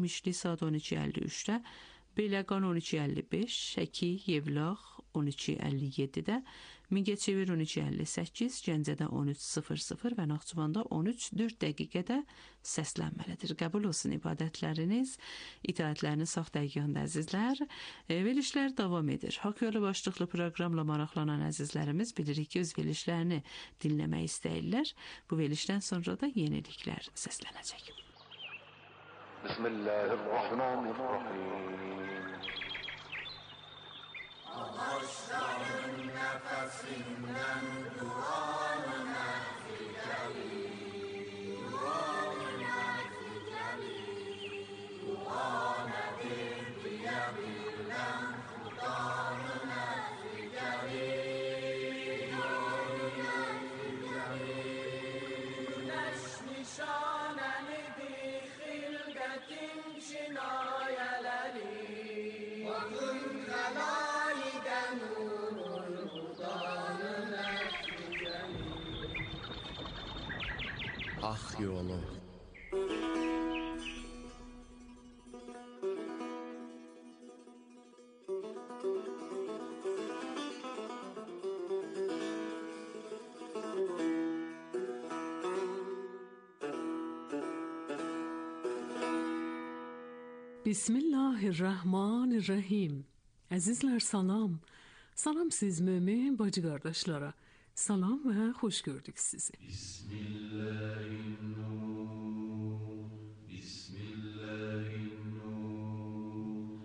Mişli saat 12:53-də, Beyləqan 12:55, Şəki, Yevlax 12:57-də, Mingəçevir 12:58, Gəncədə 13:00 və Naxçıvanda 13:04 səslənməlidir. Qəbul olsun ibadətləriniz, itaətləriniz sağ dəqiqəndə əzizlər. Verilişlər davam edir. Haqq yolu başlıqlı proqramla maraqlanan əzizlərimiz bilirik ki, öz verilişlərini dinləmək istəyirlər. Bu verilişdən sonra da yeniliklər səslənəcək. Bismillahirrahmanirrahim. Ağaçların nefesinden duanına figelir, duanına figelir, duanedir diyebilmem, Kur'an'ına figelir, duanına figelir. Güneş nişanenidir hilgetin çinayeleri, vakın helaliden nurul Kur'an'ına figelir. Haq yolu. Bismillahirrahmanirrahim. Əzizlər salam. Salam siz mömin bacı qardaşlara. Salam və xoş gördük sizi. Bismillahirrahmanirrahim. Bismillahirrahmanirrahim.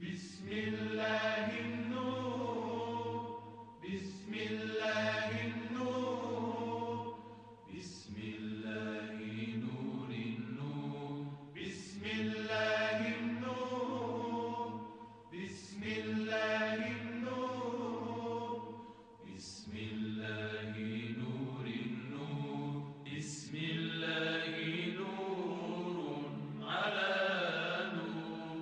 Bismillahirrahmanirrahim. Bismillahirrahmanirrahim. Bismillahirrahmanirrahim. Bismillahirrahmanirrahim. Bismillahirrahmanirrahim. Bismillahirrahmanirrahim. Ala nur.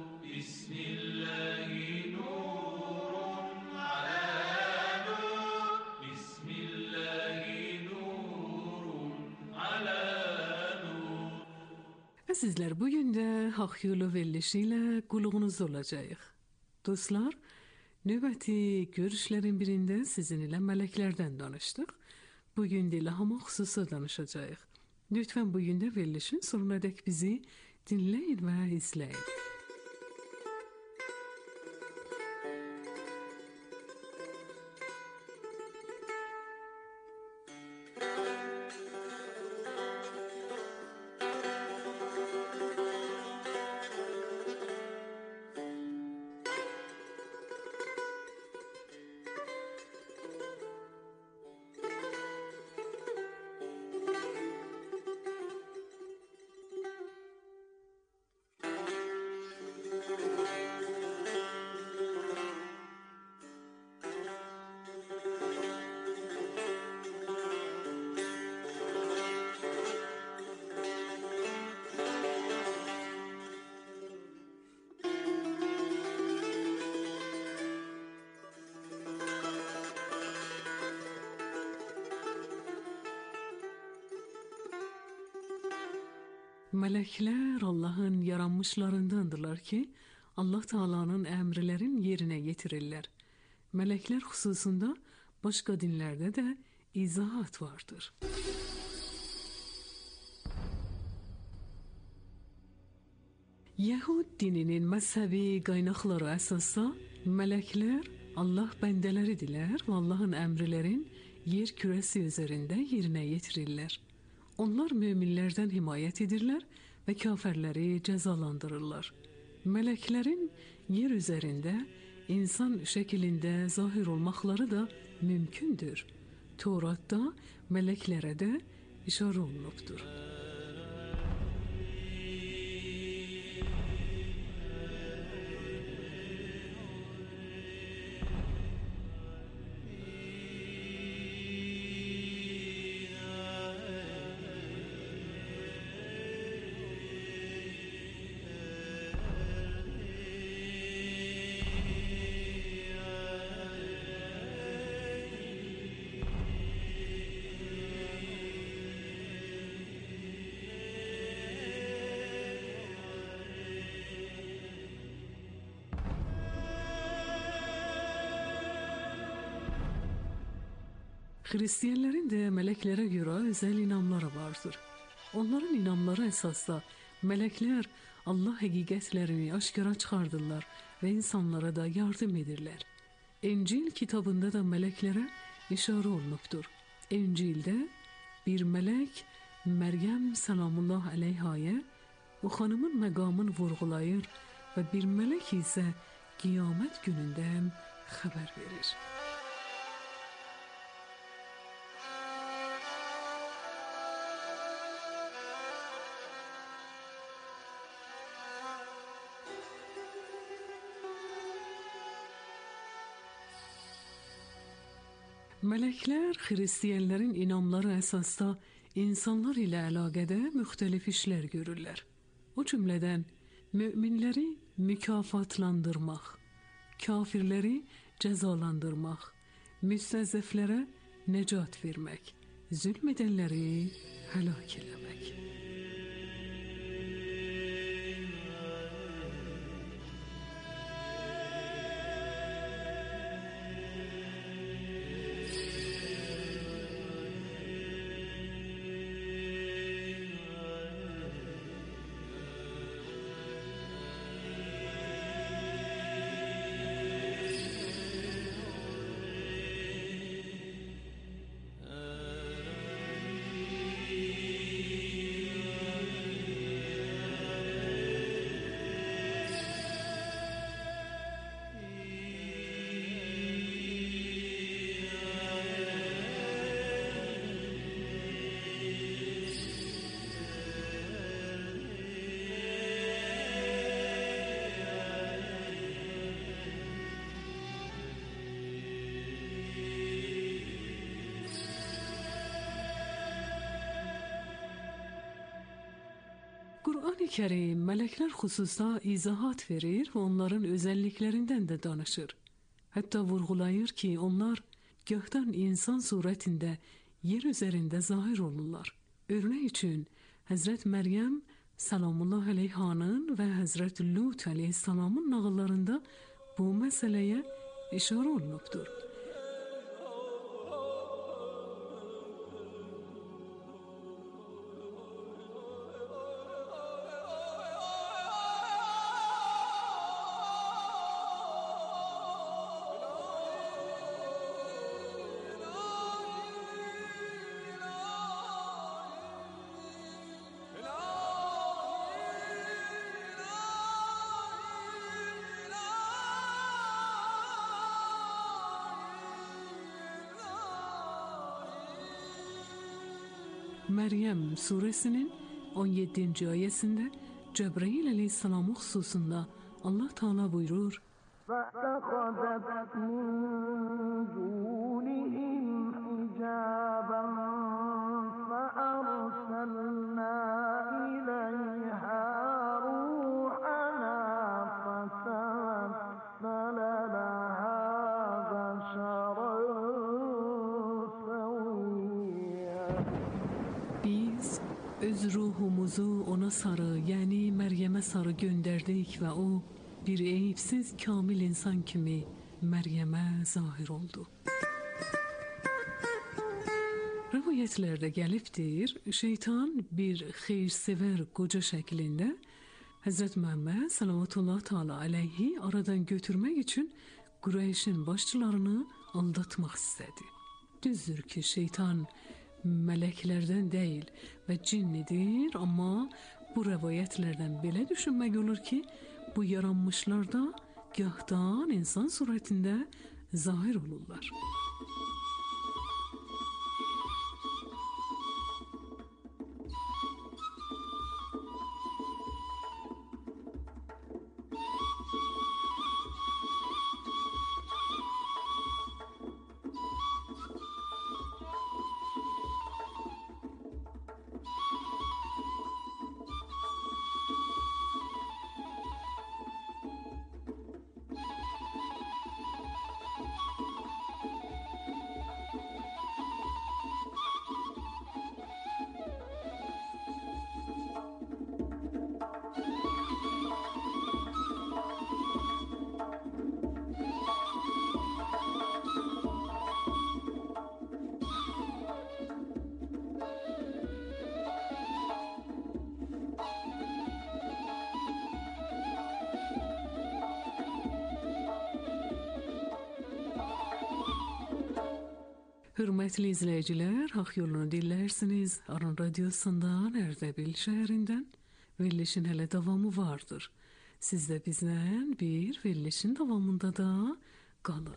Bismillahirrahmanirrahim. Ala nur. Bismillahirrahmanirrahim. Ala nur. Əzizlər, bugün də Haqq yolu verilişi ilə qulluğunuzda olacağıq. Dostlar, növbəti görüşlərin birində sizin ilə mələklərdən danışdıq. Bugün də ilhama xüsusi danışacağıq. Lütfən bugün də verilişin sonunadək bizi dinləyin və izləyin. Mələklər Allahın yaranmışlarındandırlar ki, Allah Taala'nın əmrlərin yerinə yetirirlər. Mələklər xüsusunda başqa dinlərdə də izahat vardır. Yahud dininin məzhəbi qaynaqları əsasda mələklər Allah bəndələridirlər və Allahın əmrlərin yer kürəsi üzərində yerinə yetirirlər. Onlar möminlərdən himayət edirlər və kafirləri cəzalandırırlar. Mələklərin yer üzərində insan şəklində zahir olmaqları da mümkündür. Tevratda mələklərə də işarə olunubdur. Hristiyanların da meleklere göre özel inanları vardır. Onların inanları esasda melekler Allah hakikatlerini aşkara çıkardırlar ve insanlara da yardım edirler. İncil kitabında da meleklere işare olunubdur. İncil'de bir melek Meryem selamullah aleyhaya o hanımın məqamını vurgulayır ve bir melek ise kıyamet gününden haber verir. Melekler Hristiyanların inanları esasda insanlar ile əlaqədə müxtəlif işler görürlər. O cümleden müminləri mükafatlandırmaq, kafirləri cəzalandırmaq, müstəzəflərə necat vermək, zülmədənləri həlak eləmək. Kur'an-ı Kerim melekler hususta izahat verir ve onların özelliklerinden de danışır. Hatta vurgulayır ki onlar gökten insan suretinde yer üzerinde zahir olurlar. Örnek için Hazret Meryem selamullah aleyhanın ve Hazret Lut aleyhisselamın nağıllarında bu meseleye işare olunubdur. Meryem suresinin 17. ayesinde Cebrail aleyhisselamı hususunda Allah Teala buyurur: فَأَخَذَتْ مِنْ دُونِهِمْ حِجَابًا فَأَرْسَلْنَا إِلَيْهَا رُوحَنَا فَتَمَثَّلَ لَهَا بَشَرًا سَوِيًّا. Biz öz ruhumuzu ona sarı yani Meryem'e sarı gönderdik ve o bir eyipsiz kamil insan kimi Meryem'e zahir oldu. Rivayetlerde gelipdir, şeytan bir hayırsever koca şeklinde Hazreti Muhammed sallallahu teala aleyhi aradan götürmek için Kureyş'in başçılarını aldatmak istedi. Düzdür ki şeytan meleklerden değil ve cinnidir ama bu rivayetlerden belə düşünmek olur ki bu yaranmışlar da gahdan insan suretinde zahir olurlar. Hürmetli izleyiciler, Hak Yolunu dinlersiniz. Aran Radyosu'ndan Erdebil şehrinden Verilişin hele devamı vardır. Siz de bizden bir verilişin devamında da kalın.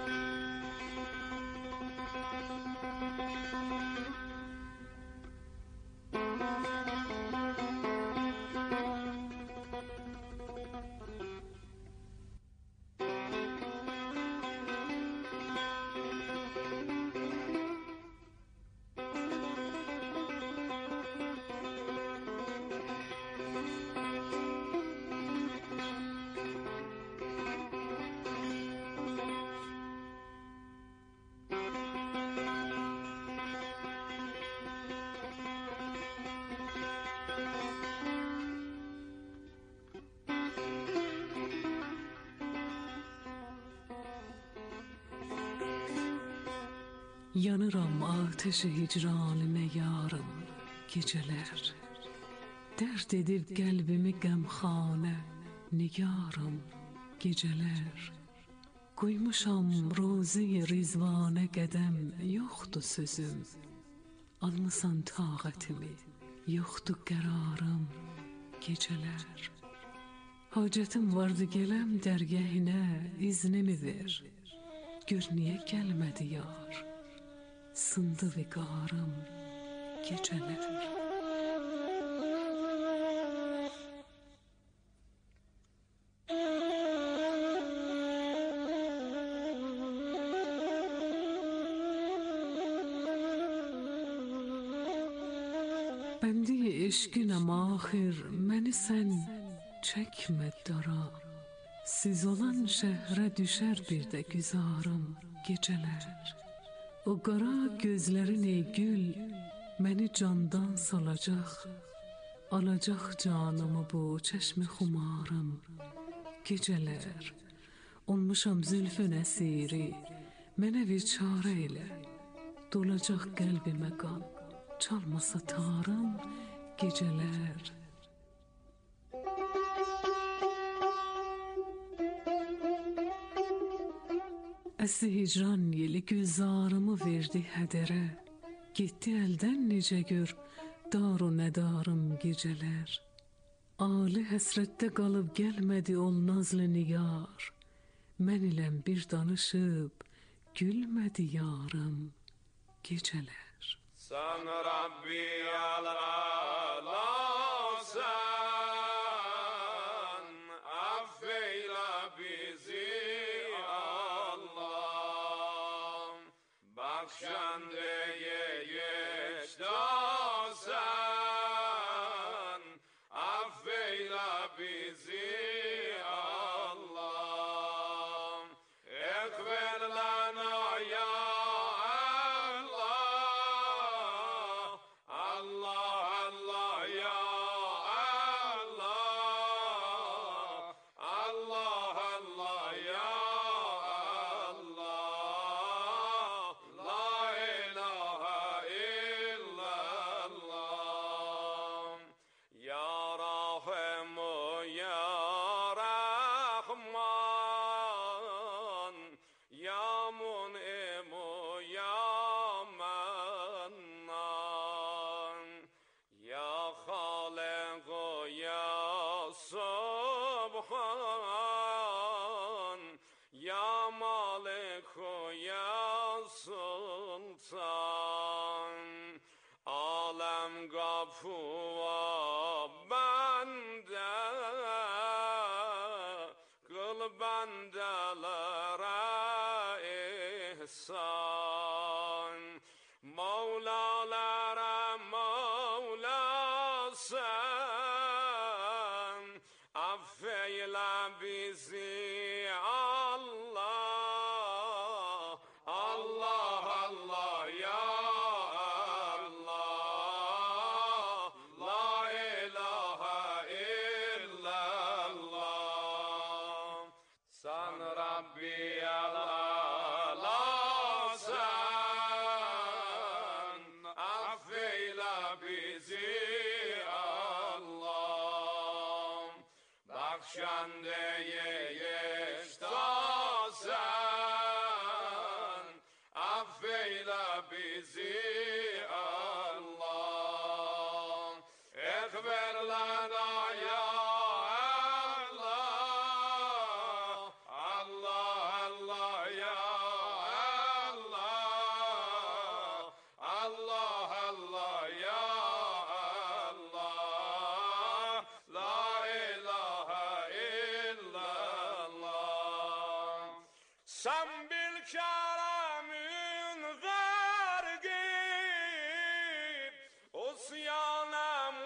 Yanıram ateşi hicranime yarım geceler. Dert edip kalbimi gamxane nigarım geceler. Koymuşam rozi rizvane qədəm yoxdu sözüm. Almısan taqətimi, yoxdu qərarım geceler. Hacətim vardı gələm dərgəhinə iznimi ver. Gör niyə gəlmədi yar. Sındı viqarım geceler. Bəndi eşqinəm axir, məni sən çəkmə dara. Siz olan şəhrə düşər bir də güzarım geceler. O qara gözlərin ey gül, məni candan salacaq. Alacaq canımı bu çeşmi xumarım geceler. Olmuşam zülfün əsiri, mənə bir çarə elə. Dolacaq qəlbimə qan, çalmasa tarım geceler. Əsi hicran yeli güzarımı verdi hədərə. Getdi əldən necə gör, dar o nədarım geceler. Ali həsrətdə qalıb gəlmədi ol nazlı nigar. Mən iləm bir danışıb, gülmədi yarım geceler. Sen Rabbi al-Alasan, affeyle bizi Allah. Bakşandeye geçtasan, affeyle bizi Allah. Ekber lana ya Ya Malik ya Sultan, alem kapıva bende, kıl bendelere ihsan. Mevlalara Mevla sen, affeyle bizi Allah, Allah, Allah ya Allah, la ilahe illallah. Sen Rabbi al-Alasan, affeyle bizi Allah. Bakşandeye geçtasan, affeyle Sen bil keremin vergip Osyanam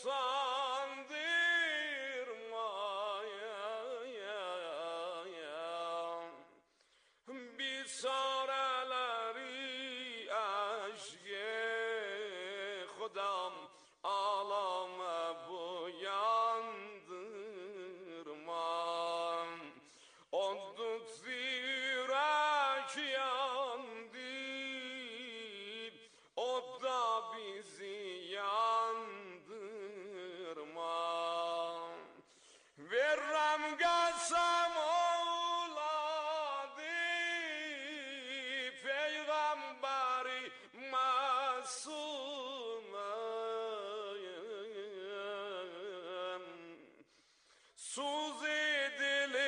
utandırmaya Bir sareleri aşke Khudam alame boyandırma Odut zirek yandı O da bizi yandırma Verrem qasam oğladı Peygamberi masumem Suz edili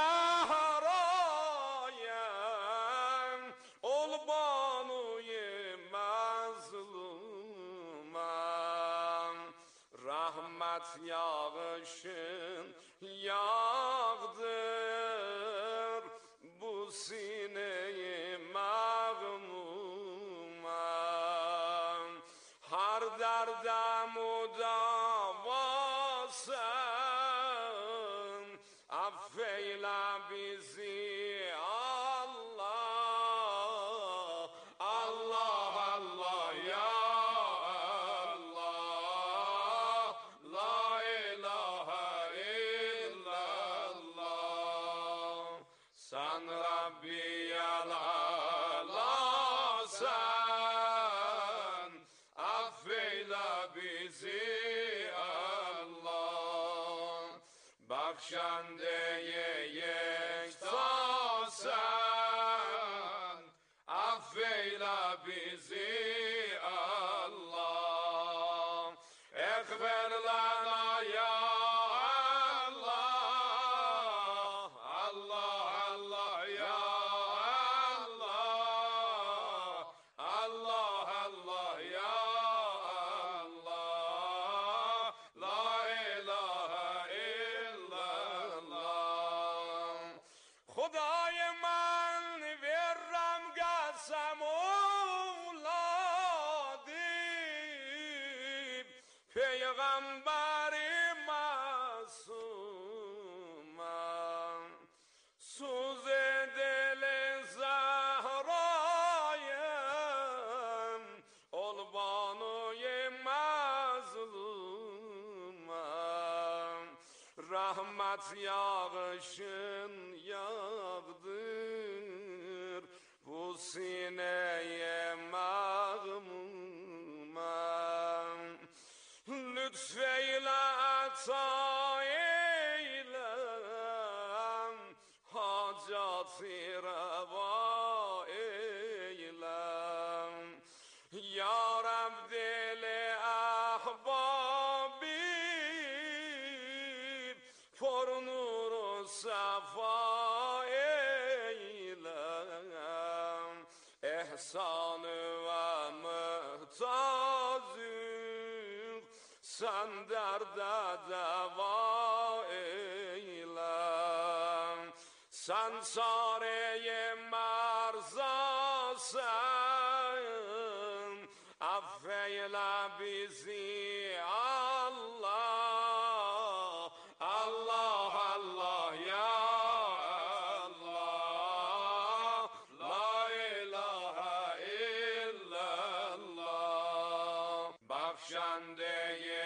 zahrayem Ol banuye mazlumem Rahmet yağışın yağdır Bu sineyi mağmumem Har derdem udavasın Affeyle bizi Allah Allah Allah ya Allah La ilahe illallah Sen Rabbiyel Ala'sen Affeyle bizi Allah Bakşandeye yektasen Affeyle bizi Allah Ekber lana ya Allah Allah Allah ya Allah Allah Allah ya Allah La ilahe illallah Khuday man verram qasam oğladım Peygamberi masumem Suz edeli zahrayem Ol banuye mazlumem Rahmet yağışın yağdır Bu sineye mağmumem Lütfeyle ata eylem Hacatı reva eylem Ya Rab dili ahbabi For nuru safa eylem İhsanı ve muhtacım Sen derde deva eylem Sen çareye marzasın Affeyle bizi Allah Allah Allah ya Allah La ilahe illallah Bakşandeye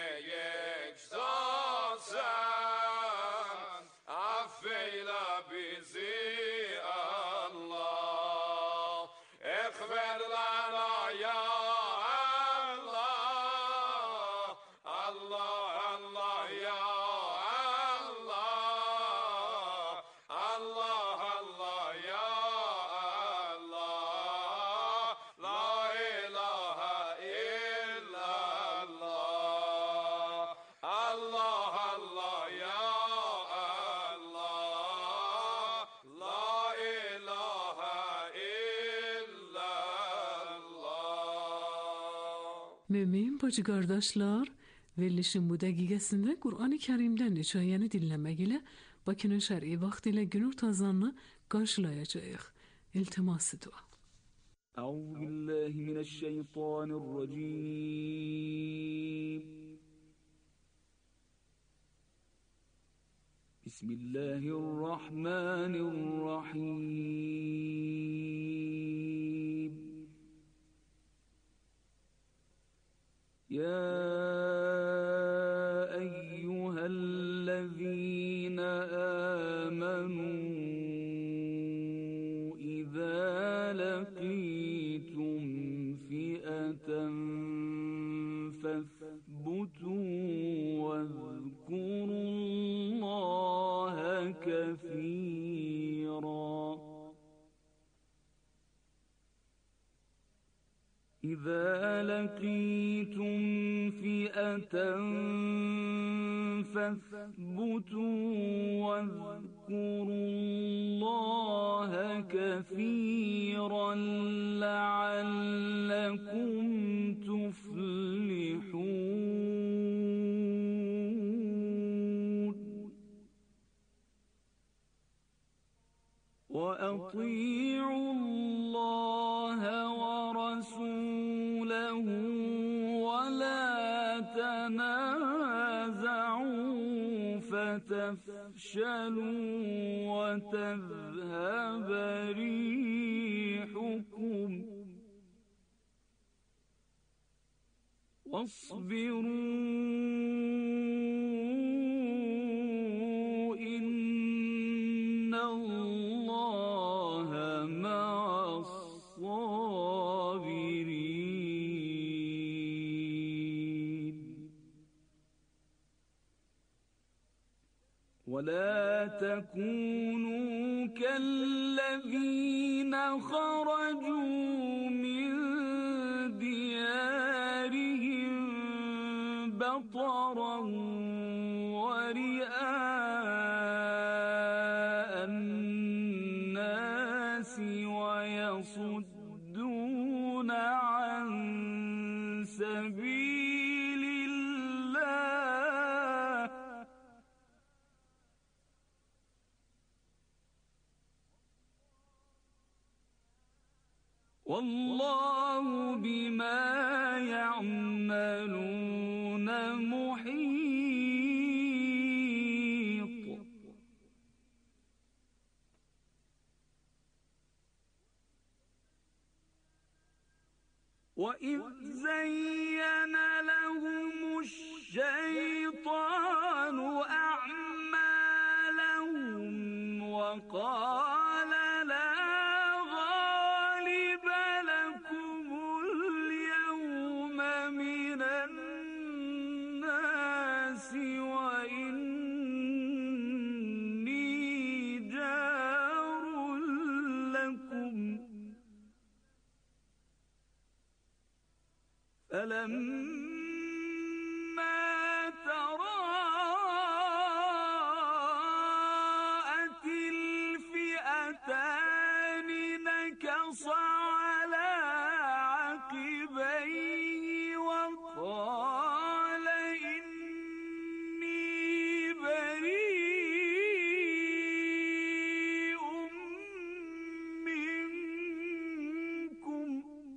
yektasen Affeyle bizi Allah Ekber lana ya Allah Allah Allah ya Allah Allah Allah ya Allah La ilahe illallah Allah Allah ya Allah La ilahe illallah Mümin bacı qardaşlar, verilişin bu dəqiqəsində Qur'an-ı Kərimdən hekayəni dinləmək ilə Bakının şər'i vaxt ilə gün ortazanını qarşılayacağıq. التماس دعا. أعوذ بالله من الشيطان الرجيم. بسم الله الرحمن الرحيم. يا أيها الذين آمنوا إذا لقيتم فئة فاثبتوا واذكروا الله كثيرا. إذا لقيتم فئة فاثبتوا واذكروا الله كثيرا لعلكم تفلحون. وأطيعوا الله ورسوله ولا تنازعوا فتفشلوا وتذهب ريحكم واصبروا إن الله مع الصابرين. ولا تكونوا كالذين خرجوا من ديارهم بطرا ورئاء الناس ويصدون عن سبيل الله. والله بما يعملون محيط. وإذ زين لهم الشيطان أعمالهم وقال لا غالب لكم اليوم من الناس وإني جار لكم. فلما تراءت الفئتان نكص على عقبيه وقال إني بريء منكم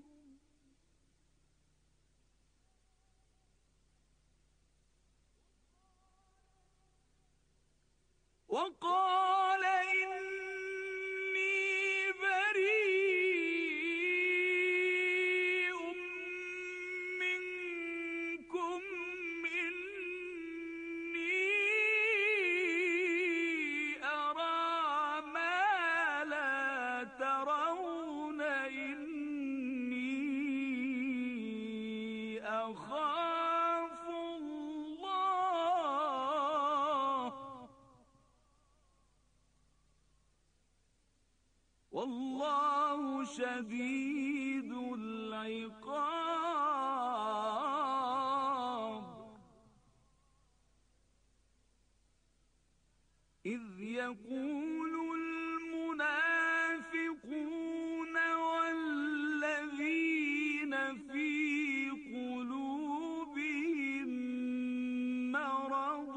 وقال إني بريء منكم إني أرى ما لا ترون إني أخاف الله والله شديد العقاب. إذ يقول المنافقون والذين في قلوبهم مرض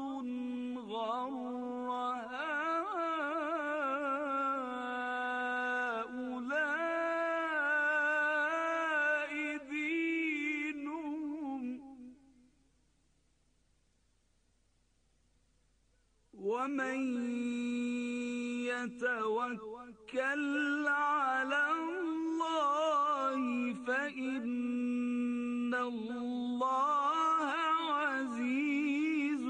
غر هؤلاء ومن يتوكل على الله فإن الله عزيز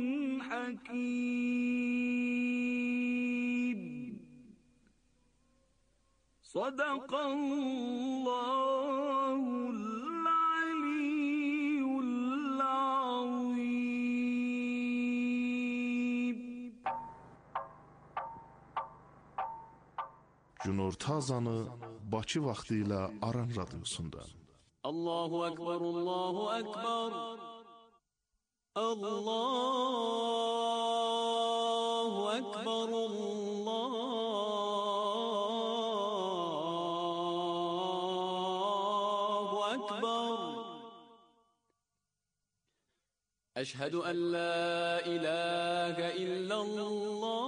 حكيم. صدق الله العلي العظيم. Günorta azanı Bakı vaxtı ilə Aran radiosunda. Allahu Ekber, Allahu Ekber, Allahu Ekber, Allahu Ekber. Eşhedü en la ilahe illallah.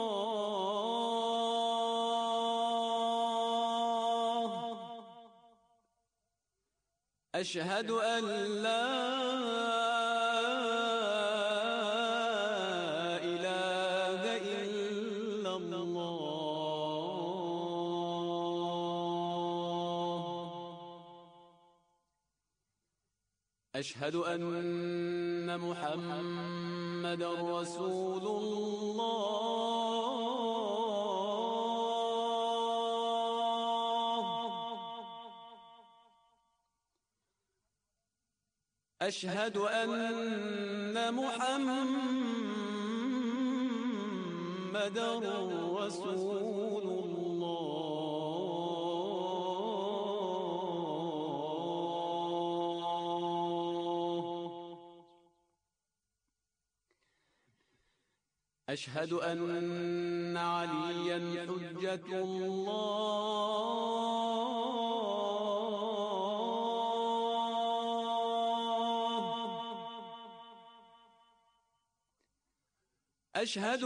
أشهد أن لا إله إلا الله. أشهد أن محمدا رسول الله. أشهد أن محمدا رسول الله. أشهد أن عليا حجة الله. أشهد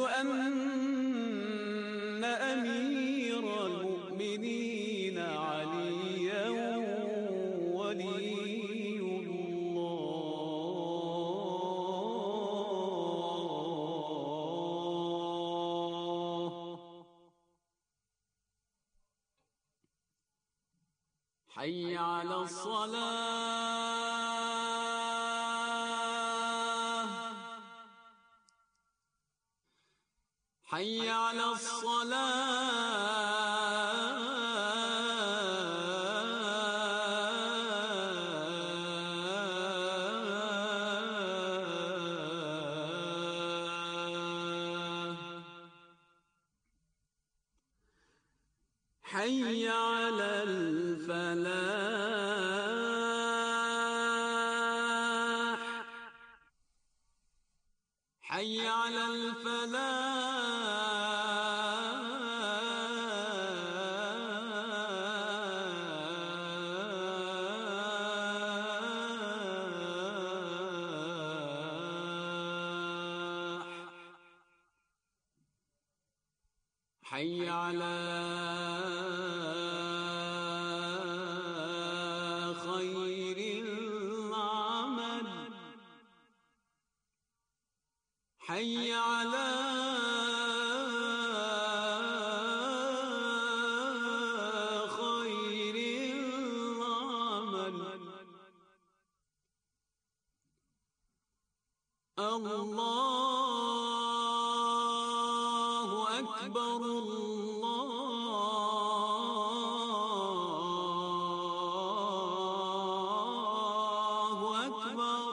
أن أمير المؤمنين عليا ولي الله. حي على الصلاة. حي على الصلاة. حي على الفلاح. حي على الفلاح. حي على خير العمل. حي على خير العمل. الله أكبر، الله أكبر.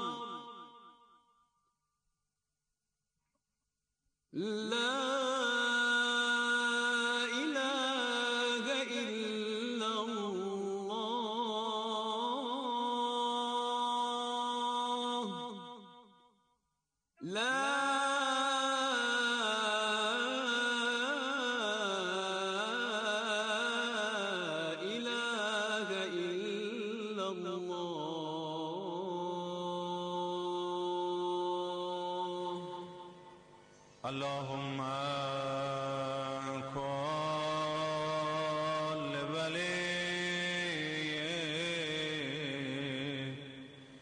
لا إله إلا الله. لا إله إلا الله. اللهم كن لولي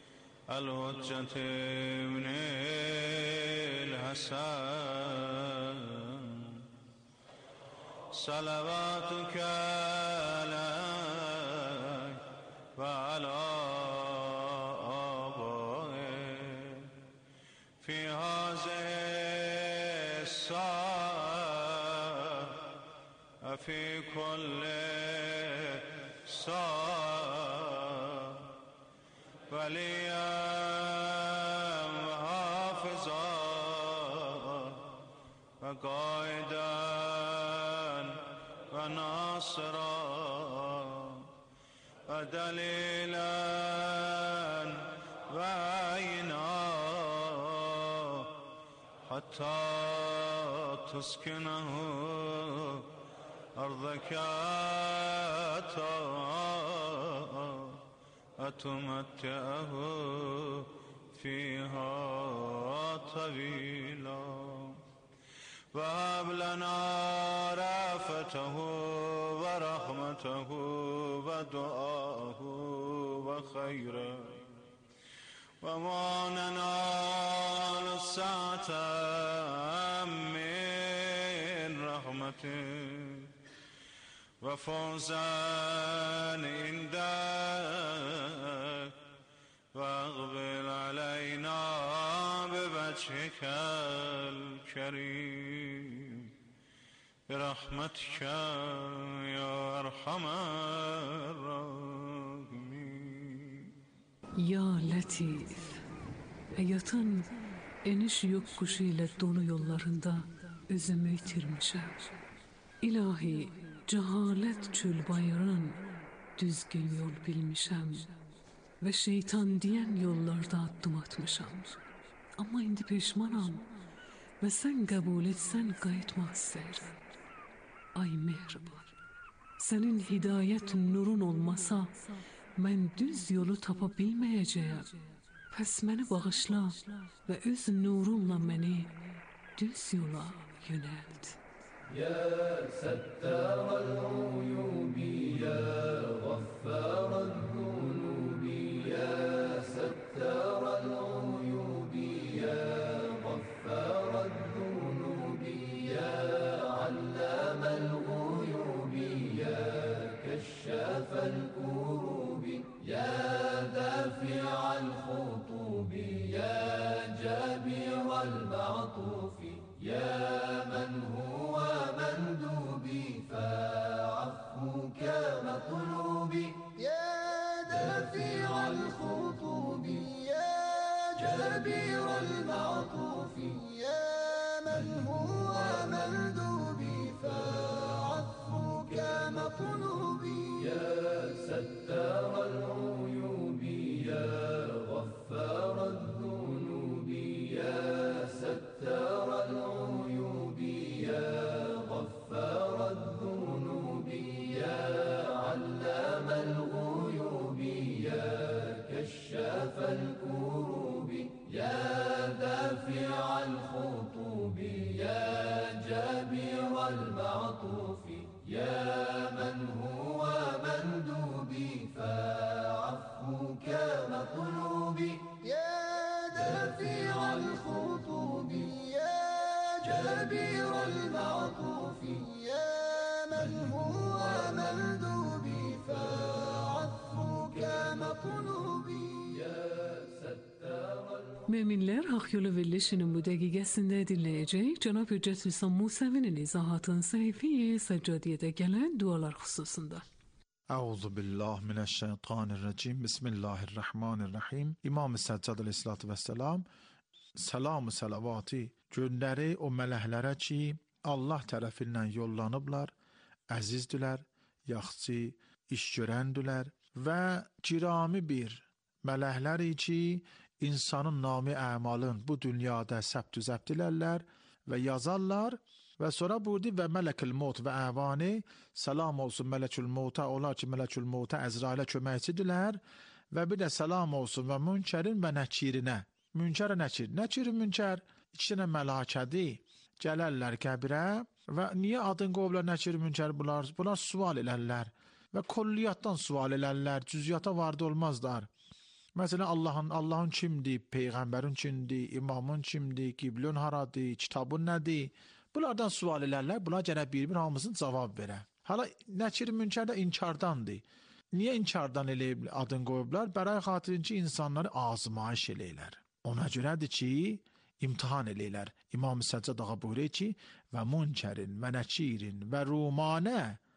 الحجة ابن الحسن صلواتك عليك وعلى آبائك في هذه الساعة وفي كل ساعة وليا وحافظا وقائدا وناصرا ودليلا وعينا حتى تسكنه أرضك وتمتعه فيها طويلا وهب لنا رأفته ورحمته ودعاه وخيره وماننا الساعة من رحمته وفوزا عندك واقبل علينا بوجهك الكريم برحمتك يا أرحم الراحمين. Ya Latif, hayatın eniş yokuşuyla dolu yollarında özümü yitirmişim. İlahi, cehalet çöl bayıran düzgün yol bilmişim ve şeytan diyen yollarda adım atmışam. Ama indi pişmanam ve sen kabul etsen qayıtmaq istəyirəm. Ay mehriban, senin hidayet nurun olmasa mən düz yolu tapa bilməyəcəyəm. Pəs məni bağışla və öz nurunla məni düz yola yönəlt. يا ستار العيوب يا غفار الذنوب يا ستار العيوب يا غفار الذنوب يا علام الغيوب يا كشاف الكروب يا دافع الخطوب يا جابر المعطوف يا من هو مندوبي فعفوك مطلوبي يا دافع الخطوب يا جابر المعطوف يا من هو مندوبي فعفوك مطلوبي يا ستار العيوب يا غفار الذنوب يا ستار العيوب يا غفار الذنوب يا علام الغيوب يا كشاف الكروب يا دافع الخطوب يا جابر المعطوف يا من هو مندوبي فعفوك مطلوبي يا دافع الخطوب يا جابر المعطوف يا من هو مندوبي فعفوك مطلوبي يا ستار. Müminler Hak Yolu Birleşi'nin bu dakikasında dinleyecek Cenab-ı Hüccet Hüsam Musevi'nin izahatın sayfiye seccadiyede gelen dualar hususunda. Euzu billahi mineşşeytanirracim. Bismillahirrahmanirrahim. İmam-ı Səccad əleyhissalatu vesselam salam-ı səlavati göndəri o mələklərə ki, Allah tərəfindən yollanıblar, əzizdirlər, yaxşı iş görəndilər və kirami bir mələkləri ki, insanın nami əmalın bu dünyada səbt-ü zəbt elərlər və yazarlar və sonra buyurdu və mələkül mevt və əvani salam olsun mələkül mevtə, onlar ki mələkül mevtə Əzrailə köməkçidirlər və bir də salam olsun və münkərin və nəkirinə. Münkər nəkir. Nəkir münkər iki dənə mələkədir. Gələrlər qəbrə və niyə adın qovlar nəkir münkər bunlar? Bunlar sual elərlər və kolliyyatdan sual elərlər. Cüziyyata vardı olmazlar. Məsələn Allahın kimdir, Peyğəmbərin kimdir, imamın kimdir, qiblün haradır, kitabın nədir? Bunlardan sual elərlər, bunlar gərək bir-bir hamısını cavab verə. Hala Nəkir Münkər də inkardandır. Niyə inkardan eləyib adını qoyublar? Bəray xatirinci insanları azmayış eləyirlər. Ona görədir ki, imtihan eləyirlər. İmam Səccad ağa buyurur ki, və Münkərin və Nəkirin və Rumanə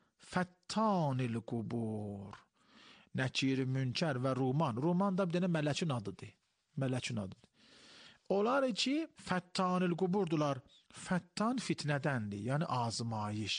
fəttanil qubur. Nəkir Münkər və Ruman. Ruman da bir dənə mələkin adıdır. Mələkin adıdır. Onlar ki, fəttanil quburdurlar. Fəttan fitnədəndir, yəni azmayış.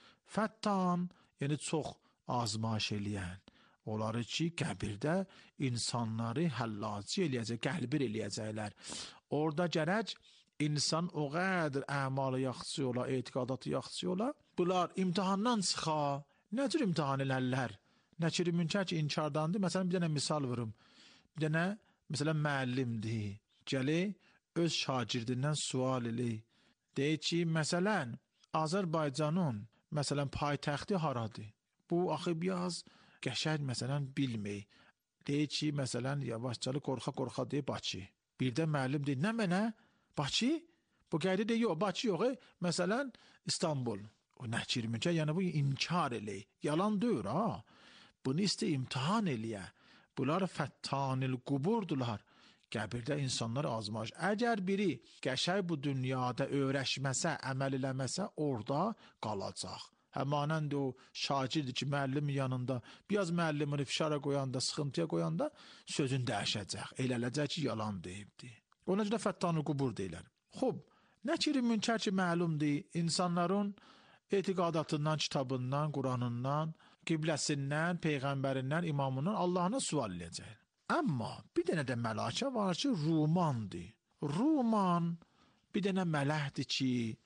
Fəttan, yəni çox azmayış eləyən. Onları ki, qəbirdə insanları həllaci eləyəcək, qəlbir eləyəcəklər. Orada gərək insan o qədər əmalı yaxşı ola, etiqadatı yaxşı ola. Bunlar imtihandan çıxa. Nə cür imtihan elərlər? Nəkir Münkər ki, inkardandır. Məsələn, bir dənə misal vurum. Bir dənə, məsələn, müəllimdir. Gəli, öz şagirdindən sual eləyir. Deyir ki, məsələn, Azərbaycanın, məsələn, paytaxtı haradır? Bu, axı biraz qəşəng, məsələn, bilmir. Deyir ki, məsələn, yavaşcalı qorxa-qorxa deyir, Bakı. Bir də müəllim deyir, nə mənə? Bakı? Bu qəydi deyir, yox, Bakı yox, məsələn, İstanbul. O Nəkir Münkər, yəni bu inkar eləyir. Yalan deyir, ha? Bunu istə imtihan eləyə. Bunlar fəttanil quburdurlar. Qəbirdə insanlar azmayış. Əgər biri qəşəng bu dünyada öyrəşməsə, əməl eləməsə, orada qalacaq. Həmanəndə o şagirdir ki, müəllimin yanında, biraz müəllimini fişara qoyanda, sıxıntıya qoyanda sözün dəyişəcək. Elələcək ki, yalan deyibdir. Ona görə fəttanil qubur deyilər. Xub, Nəkir Münkər ki, məlumdur, insanların etiqadatından, kitabından, Quranından, qibləsindən, peyğəmbərindən, imamından Allahına sual edəcək. Amma bir dənə də mələkə var ki, Rumandır. Ruman bir dənə mələkdir ki,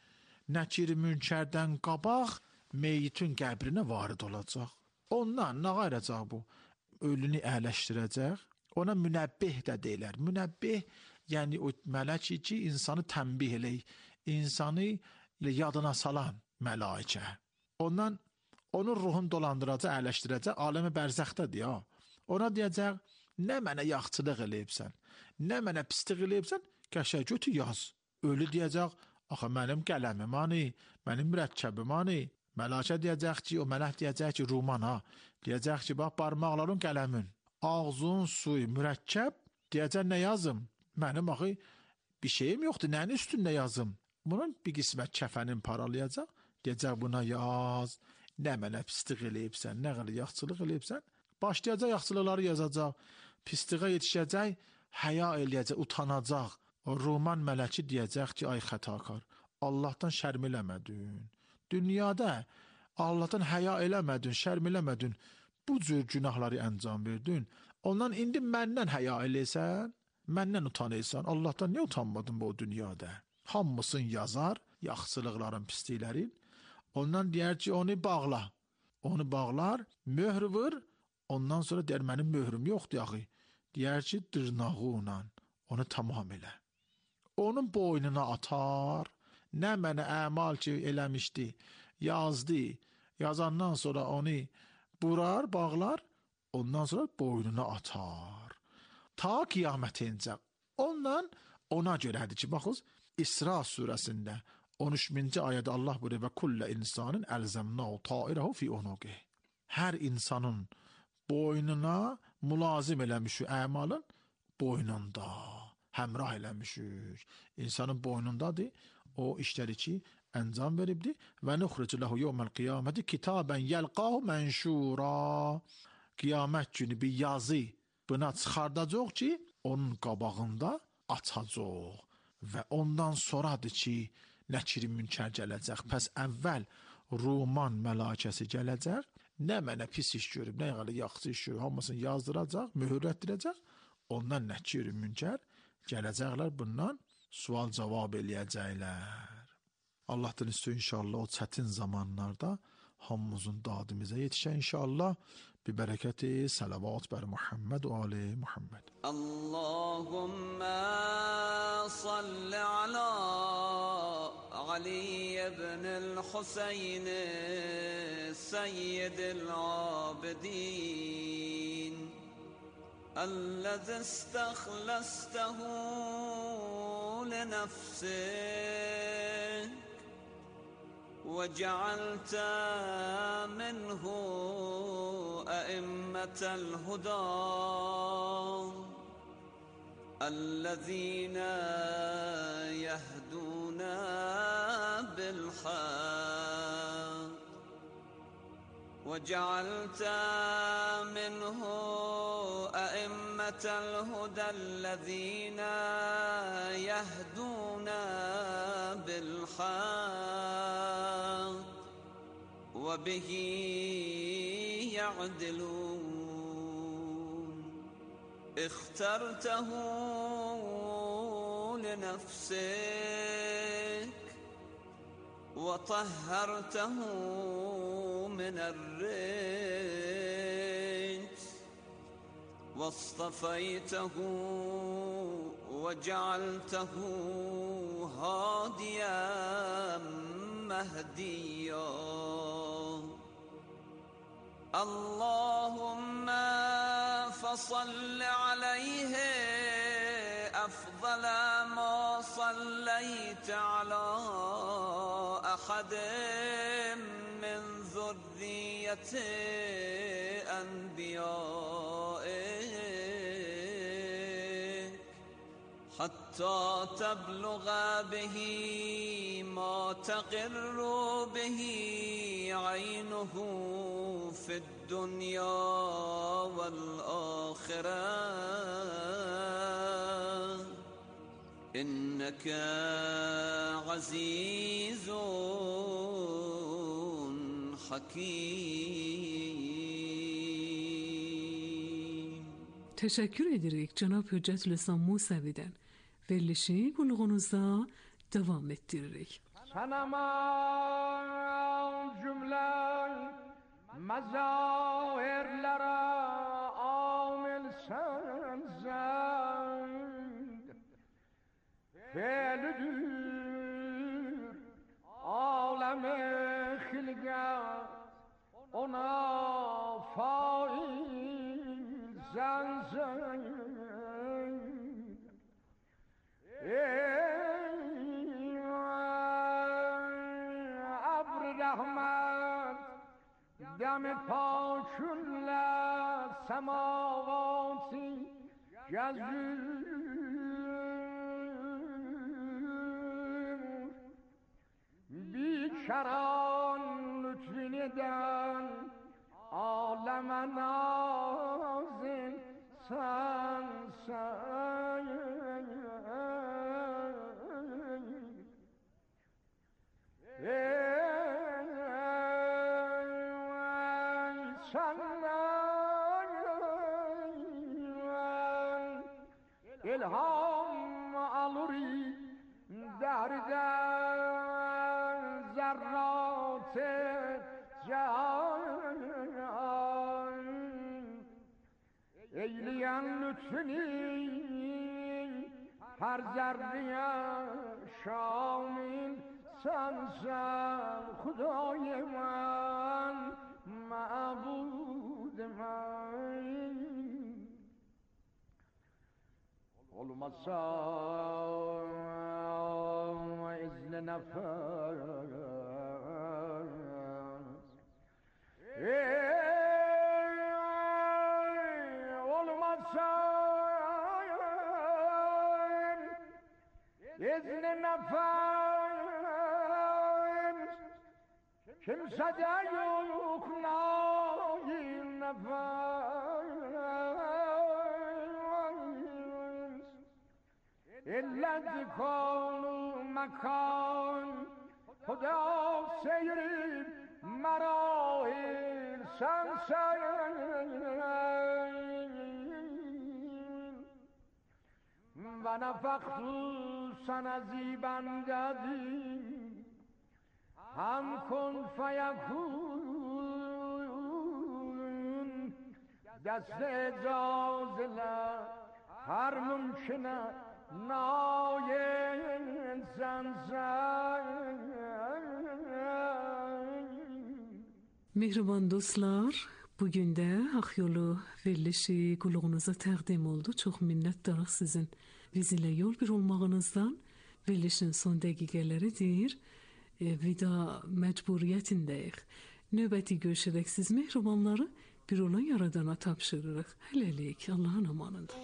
Nəkir Münkərdən qabaq meyitin qəbrinə varid olacaq. Ondan nə qayıracaq bu? Ölünü əhləşdirəcək. Ona münəbbih də deyilər. Münəbbih, yəni o mələk ki, insanı tənbih eləyir, insanı yadına salan mələkə. Ondan onun ruhunu dolandıracaq, əhləşdirəcək, aləmi bərzəxdədir ya. Ona deyəcək, nə mənə yaxçılıq eləyibsən, nə mənə pislik eləyibsən, qəşəng götür yaz. Ölü deyəcək, axı mənim qələmim hani, mənim mürəkkəbim hani. Mələkə deyəcək ki, o mələk deyəcək ki, Ruman ha, deyəcək ki, bax barmaqların qələmin, ağzın suyu, mürəkkəb, deyəcək nə yazım? Mənim axı bir şeyim yoxdur, nənin üstündə yazım? Bunun bir qismət kəfənin paralayacaq, deyəcək buna yaz, nə mənə pislik eləyibsən, nə qədər yaxçılıq eləyibsən. Başlayacaq yaxçılıqları yazacaq, pisliğə yetişəcək, həya eləyəcək, utanacaq. O Ruman mələki deyəcək ki, ay xətakar, Allahdan şərm eləmədin. Dünyada Allahdan həya eləmədin, şərm eləmədin. Bu cür günahları əncam verdin. Ondan indi məndən həya eləysən, məndən utanırsan. Allahdan niyə utanmadın bu dünyada? Hamısını yazar, yaxçılıqların, pisliklərin. Ondan deyər ki, onu bağla. Onu bağlar, möhr vur. Ondan sonra deyər, mənim möhrüm yoxdur yaxı. Deyər ki, dırnağıyla onu tamam elə. Onun boynuna atar, nə mənə əmal ki eləmişdi, yazdı. Yazandan sonra onu burar, bağlar, ondan sonra boynuna atar. Ta qiyamətincə. Ondan ona görədir ki, baxız, İsra surəsində 13-cü ayədə Allah buyurur və kullə insanın əlzəmnəu tairəhu fi unuqi. Hər insanın boynuna mülazim eləmişik əmalın boynunda, həmrah eləmişik. İnsanın boynundadır, o işləri ki, əncam veribdir. Və nuxricu ləhu yevməl qiyaməti kitabən yəlqahu mənşura. Qiyamət günü bir yazı buna çıxardacaq ki, onun qabağında açacaq. Və ondan sonradır ki, Nəkir Münkər gələcək. Pəs əvvəl Ruman mələkəsi gələcək. Nə mənə pis iş görüb, nə yaxşı yaxşı iş görüb, hamısını yazdıracaq, möhürlətdirəcək. Ondan Nəkir Münkər gələcəklər, bundan sual-cavab eləyəcəklər. Allah'tan istiyor inşallah o çətin zamanlarda hamımızın dadımıza yetişə inşallah. Bir bereketi salavat ber Muhammed ve Ali Muhammed. Allahümme salli ala Ali ibn Hüseyin seyyidil abidin. الذي استخلصته لنفسك وجعلت منه أئمة الهدى الذين يهدون بالحق وجعلت منه أئمة الهدى الذين يهدون بالحق وبه يعدلون اخترته لنفسك وطهرته من الرجس واصطفيته وجعلته هاديا مهديا اللهم فصل عليه أفضل ما صليت على أحد من ذرية أنبيائك حتى تبلغ به ما تقر به عينه في الدنيا والآخرة إنك عزيز حكيم. Teşekkür ederek Cenab-ı Hüccet Lisan Musevi'den verilişi kulluğunuza devam ettirerek. Sanama cümle mazahirlere amil senzend Felüdür alem-i hilgat ona fail zenzend Abr rahmet dam paşunla semavati gezür Bikaran lütfininden aleme nazil sen İlham aluri derden zerrat-ı can eyleyen lütfini her zerreye şamil sensen Hudây men ma'bud men olmazsa izni nefes olmazsa izni nefes kimsede yok nail nefes İlla dikonu mekan Huda seyrib merahil sensen Ve nefektu sana zibendedi Hem kun feyekun Dest icazile her mümküne nail sensen Mehriban dostlar, bugün de Hak Yolu verilişi kulluğunuza təqdim oldu. Çox minnətdarıq sizin bizimle yol bir olmağınızdan. Verilişin son dəqiqələridir. vida məcburiyyətindəyik. Növbəti görüşərək siz mehribanları bir olan yaradana tapşırırıq. Hələlik, Allahın amanında.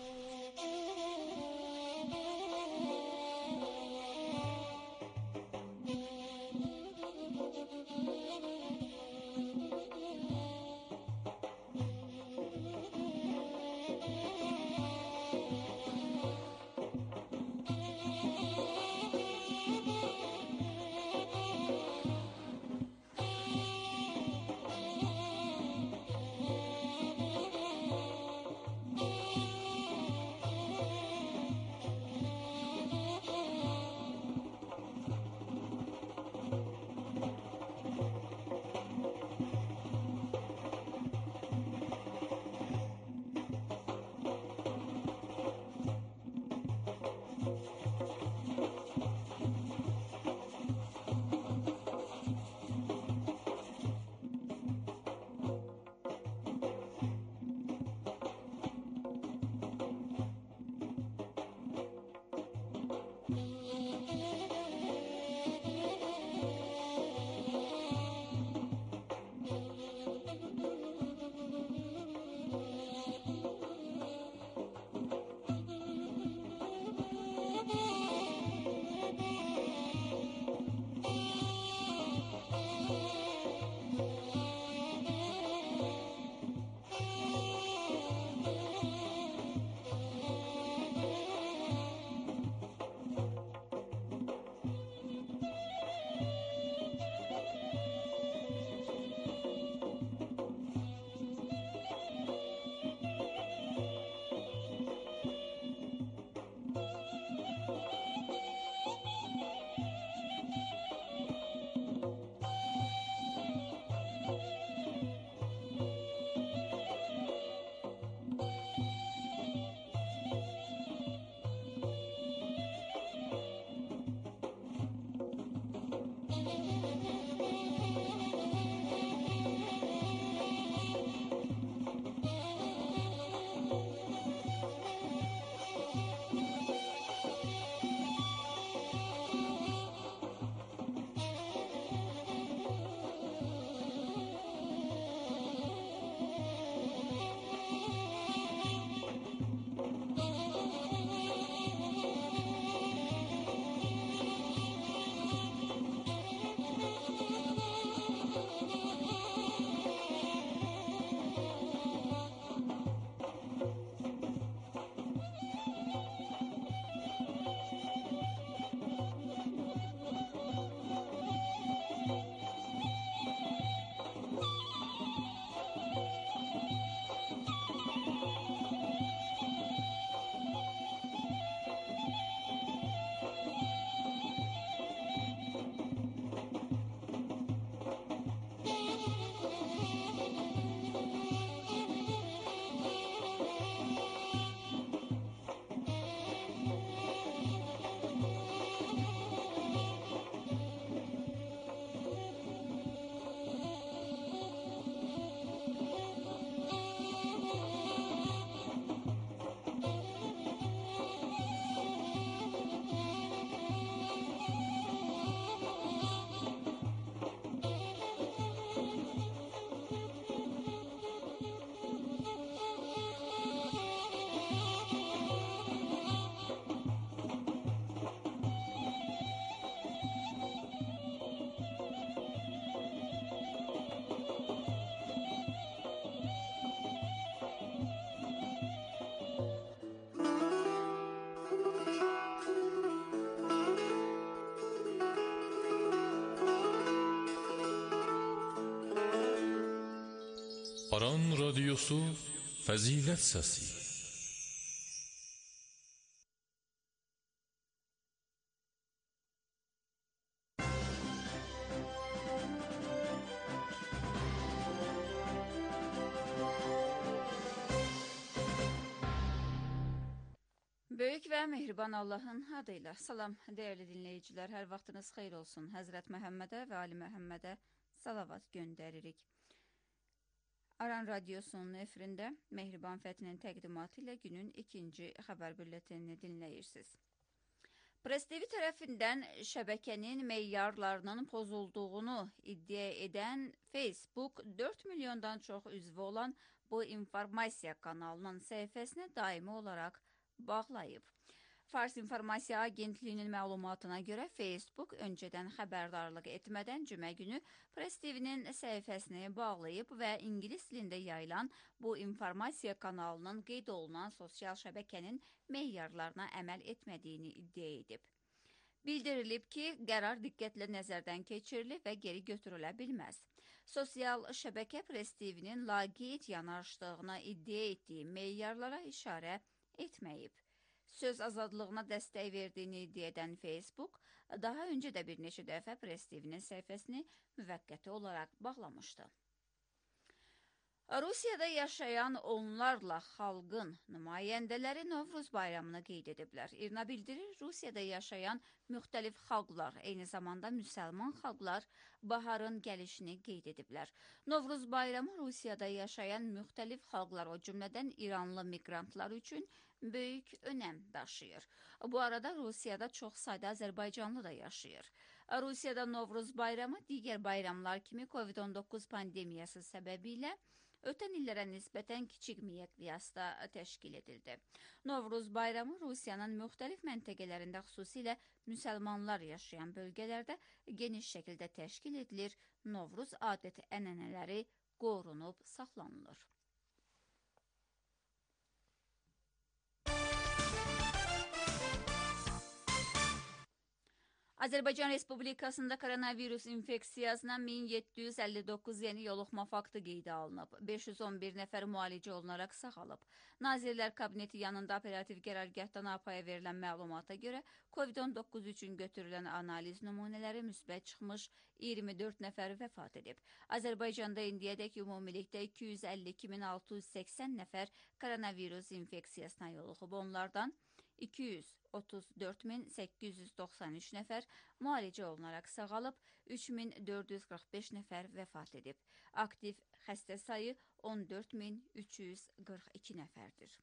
Aran Radyosu Fazilet Sesi. Böyük və mehriban Allahın adıyla salam değerli dinleyiciler, hər vaxtınız xeyir olsun. Həzrət Məhəmmədə və Ali Məhəmmədə salavat göndəririk. Aran Radyosu'nun efirində Mehriban Fətinin təqdimatı ilə günün ikinci xəbər bülletenini dinləyirsiniz. Press TV tərəfindən şəbəkənin meyarlarının pozulduğunu iddia edən Facebook 4 milyondan çox üzvü olan bu informasiya kanalının səhifəsini daimi olaraq bağlayıb. Fars İnformasiya Agentliyinin məlumatına görə Facebook öncədən xəbərdarlıq etmədən cümə günü Press TV-nin səhifəsini bağlayıb və ingilis dilində yayılan bu informasiya kanalının qeyd olunan sosial şəbəkənin meyarlarına əməl etmədiyini iddia edib. Bildirilib ki, qərar diqqətlə nəzərdən keçirilib və geri götürülə bilməz. Sosial şəbəkə Press TV-nin laqeyd yanaşdığına iddia etdiyi meyarlara işarə etməyib. Söz azadlığına dəstək verdiyini iddia edən Facebook, daha öncə də bir neçə dəfə Press TV-nin səhifəsini müvəqqəti olaraq bağlamışdı. Rusiyada yaşayan onlarla xalqın nümayəndələri Novruz bayramını qeyd ediblər. İRNA bildirir, Rusiyada yaşayan müxtəlif xalqlar, eyni zamanda müsəlman xalqlar baharın gəlişini qeyd ediblər. Novruz bayramı Rusiyada yaşayan müxtəlif xalqlar, o cümlədən İranlı miqrantlar üçün böyük önəm daşıyır. Bu arada Rusiyada çox sayda Azərbaycanlı da yaşayır. Rusiyada Novruz bayramı digər bayramlar kimi COVID-19 pandemiyası səbəbilə ötən illərə nisbətən kiçik miqyasda təşkil edildi. Novruz bayramı Rusiyanın müxtəlif məntəqələrində, xüsusilə müsəlmanlar yaşayan bölgələrdə geniş şəkildə təşkil edilir. Novruz adət-ənənələri qorunub saxlanılır. Azərbaycan Respublikasında koronavirus infeksiyasına 1759 yeni yoluxma faktı qeydə alınıb. 511 nəfər müalicə olunaraq sağalıb. Nazirlər Kabineti yanında operativ qərargahdan APAya verilən məlumata görə COVID-19 üçün götürülən analiz nümunələri müsbət çıxmış 24 nəfər vəfat edib. Azərbaycanda indiyədək ümumilikdə 252.680 nəfər koronavirus infeksiyasına yoluxub. Onlardan 234.893 nəfər müalicə olunaraq sağalıb, 3.445 nəfər vəfat edib. Aktiv xəstə sayı 14.342 nəfərdir.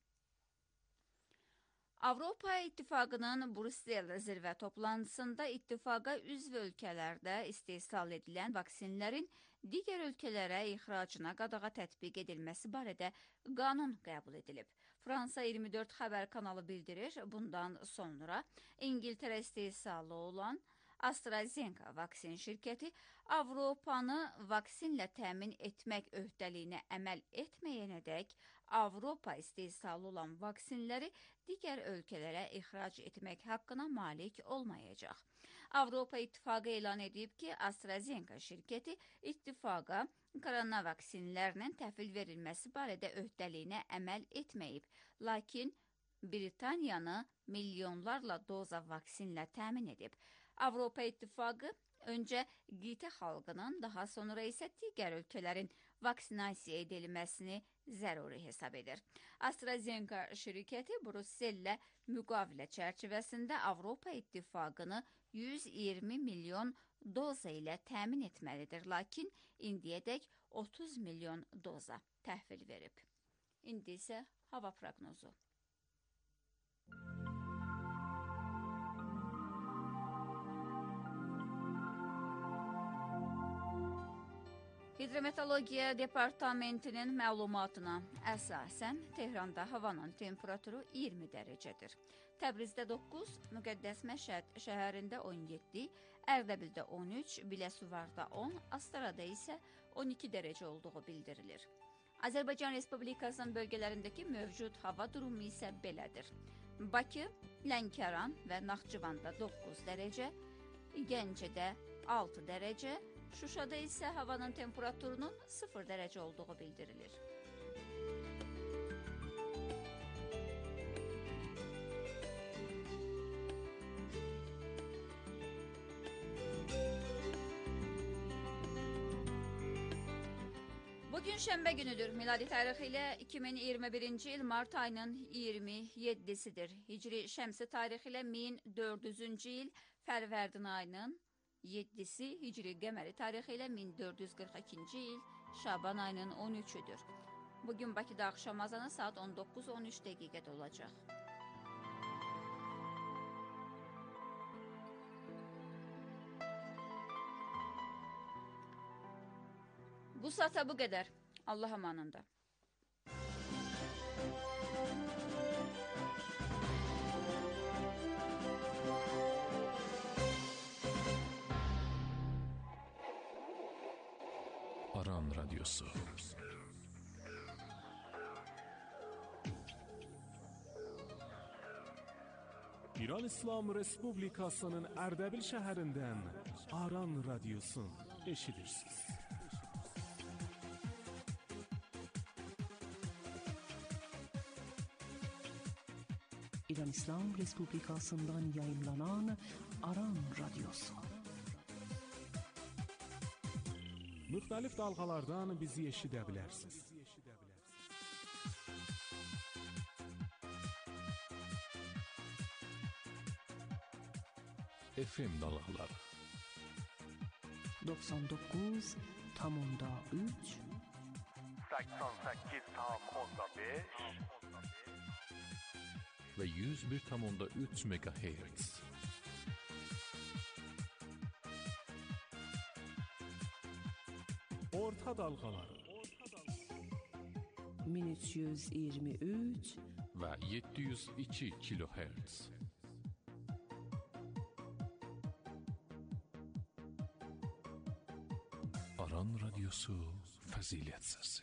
Avropa İttifaqının Brüssel zirvə toplantısında ittifaqa üzv ölkələrdə istehsal edilən vaksinlərin digər ölkələrə ixracına qadağa tətbiq edilməsi barədə qanun qəbul edilib. Fransa 24 xəbər kanalı bildirir, bundan sonra İngiltərə istehsalı olan AstraZeneca vaksin şirkəti Avropanı vaksinlə təmin etmək öhdəliyinə əməl etməyənədək Avropa istehsalı olan vaksinləri digər ölkələrə ixrac etmək haqqına malik olmayacaq. Avropa İttifaqı elan edib ki, AstraZeneca şirkəti ittifaqa korona vaksinlərinin təhvil verilməsi barədə öhdəliyinə əməl etməyib, lakin Britaniyanı milyonlarla doza vaksinlə təmin edib. Avropa İttifaqı öncə qitə xalqının, daha sonra isə digər ölkələrin vaksinasiya edilməsini zəruri hesab edir. AstraZeneca şirkəti Brüssellə müqavilə çərçivəsində Avropa İttifaqını 120 milyon doza ilə təmin etməlidir, lakin indiyədək 30 milyon doza təhvil verib. İndi isə hava proqnozu. Hidrometeorologiya Departamentinin məlumatına əsasən Tehranda havanın temperaturu 20 dərəcədir. Təbrizdə 9, Müqəddəs Məşəd şəhərində 17, Ərdəbildə 13, Biləsuvarda 10, Astarada isə 12 dərəcə olduğu bildirilir. Azərbaycan Respublikasının bölgələrindəki mövcud hava durumu isə belədir. Bakı, Lənkəran və Naxçıvanda 9 dərəcə, Gəncədə 6 dərəcə, Şuşada isə havanın temperaturunun 0 dərəcə olduğu bildirilir. Bugün şənbə günüdür. Miladi tarixi ilə 2021-ci il mart ayının 27-sidir. Hicri şəmsi tarixi ilə 1400-cü il Fərvərdin ayının 7-si, Hicri qəməri tarixi ilə 1442-ci il Şaban ayının 13-üdür. Bugün Bakıda axşam azanı saat 19:13 dəqiqədə olacaq. Bu saata bu qədər. Allah amanında. Aran Radyosu. İran İslam Respublikasının Ərdəbil şəhərindən Aran Radyosu eşidirsiniz. İran İslam Respublikasından yayımlanan Aran Radyosu. Müxtəlif dalğalardan bizi eşidə bilərsiniz. FM dalgaları 99,3 88,5 ve 101,3 MHz. Orta dalğaları 1323 ve 702 kHz. Aran Radyosu Fazilet Sesi.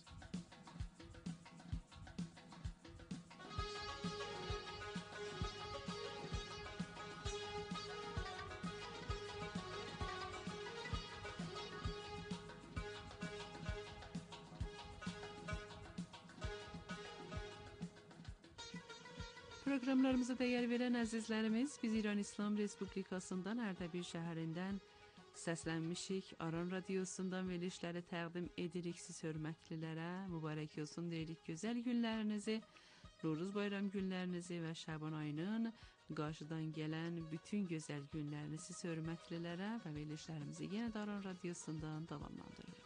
Proqramlarımıza dəyər verən əzizlərimiz, biz İran İslam Respublikasından Ərdəbil şəhərindən səslənmişik. Aran Radiosundan verilişləri təqdim edirik siz hörmətlilərə. Mübarək olsun deyirik gözəl günlərinizi, Novruz bayram günlərinizi və Şaban ayının qarşıdan gələn bütün gözəl günlərini siz hörmətlilərə və verilişlərimizi yenə də Aran Radiosundan davamlandırırıq.